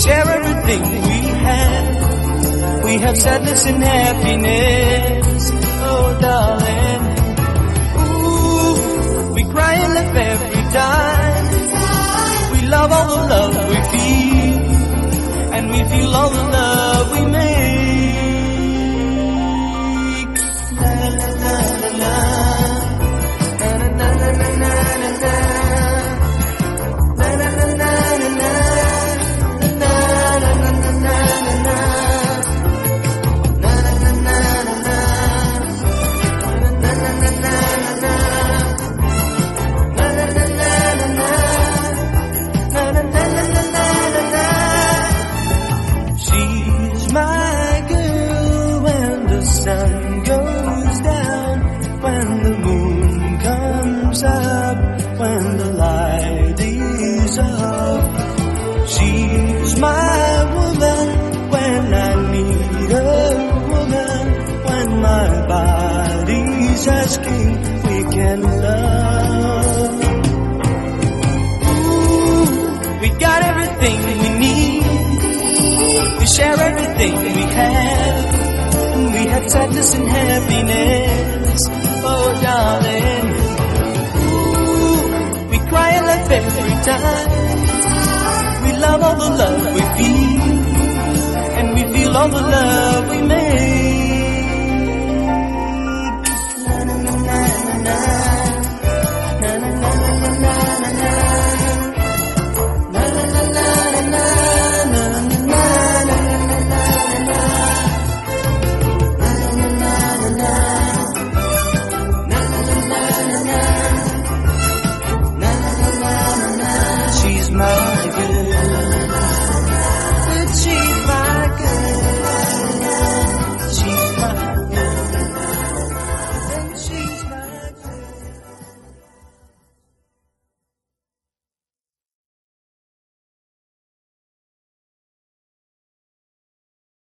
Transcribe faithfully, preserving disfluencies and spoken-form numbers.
share everything we have. We have sadness and happiness, oh darling. Ooh, we cry and laugh every time. We love all the love we feel, and we feel all the love we make. La la la la la, na na na na na na na. When the light is off, she's my woman. When I need a woman, when my body's asking, we can love. Ooh, we got everything we need. We share everything we have. We have sadness and happiness, oh darling. Cry and laugh every time. We love all the love we feel, and we feel all the love